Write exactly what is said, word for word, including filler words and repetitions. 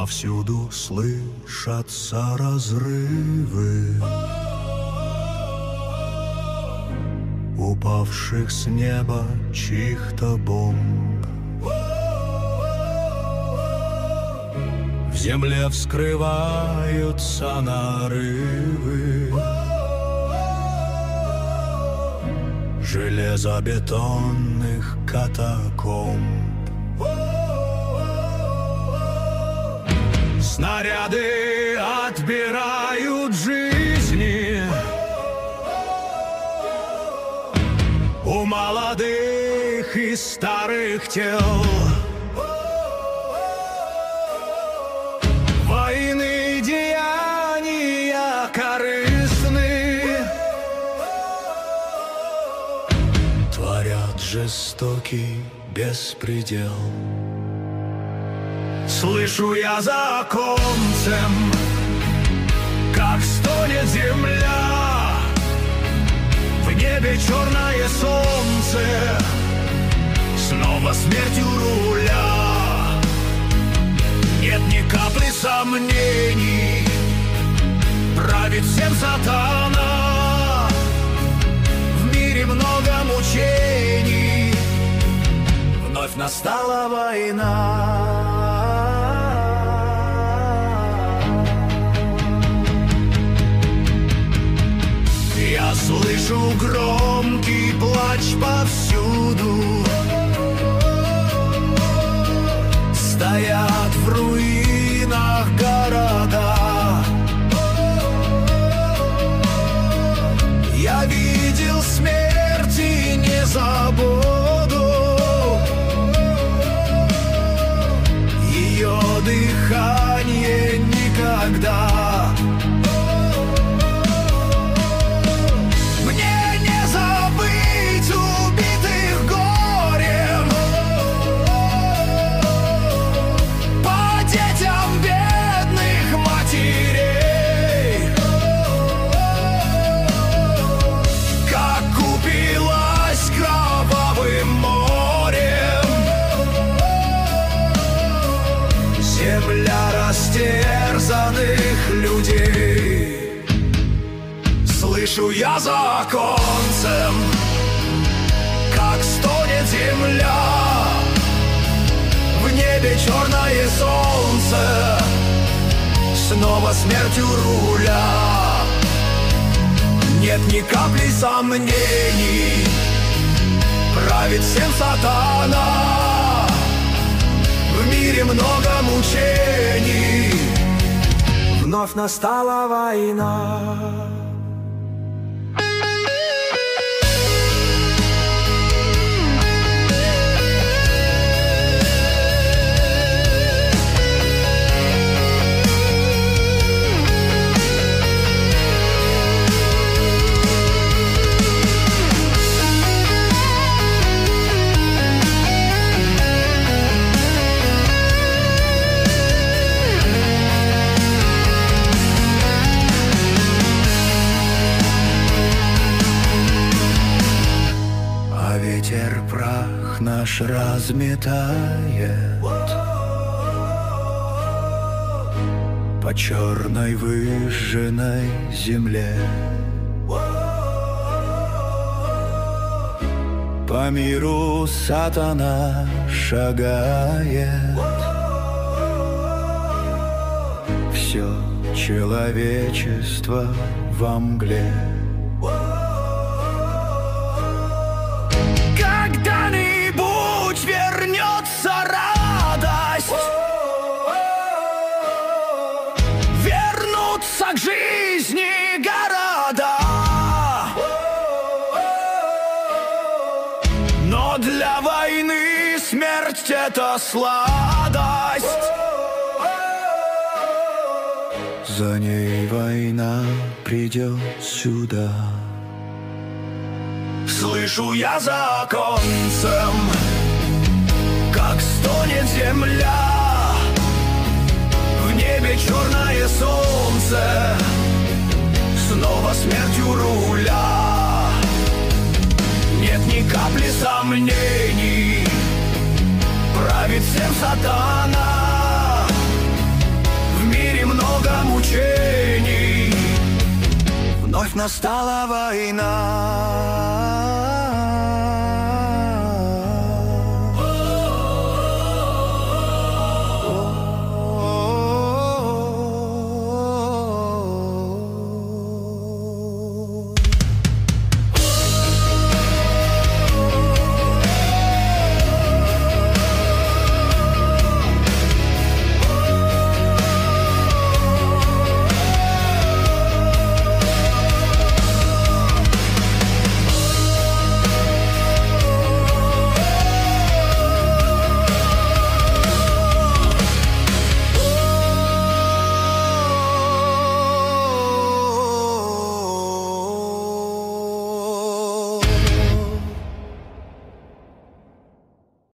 Повсюду слышатся разрывы упавших с неба чьих-то бомб. В земле вскрываются нарывы железобетонных катакомб. Снаряды отбирают жизни у молодых и старых тел. Войны деяния корыстны, творят жестокий беспредел. Слышу я за оконцем, как стонет земля, в небе черное солнце, снова смерть у руля. Нет ни капли сомнений, правит всем сатана. В мире много мучений, вновь настала война. Я слышу громкий плач повсюду, стоят в руинах города. Я видел смерть и не забуду ее дыхание никогда. Растерзанных людей. Слышу я за оконцем, как стонет земля, в небе черное солнце, снова смерть у руля. Нет ни капли сомнений, правит всем сатана. В мире много мучений, вновь настала война. Ветер прах наш разметает по черной выжженной земле. По миру сатана шагает, все человечество во мгле. Когда-нибудь вернется радость, вернутся к жизни города. Но для войны смерть — это сладость. За ней война придет сюда. Слышу я за оконцем, как стонет земля, в небе черное солнце, снова смерть у руля. Нет ни капли сомнений, правит всем сатана. настала война.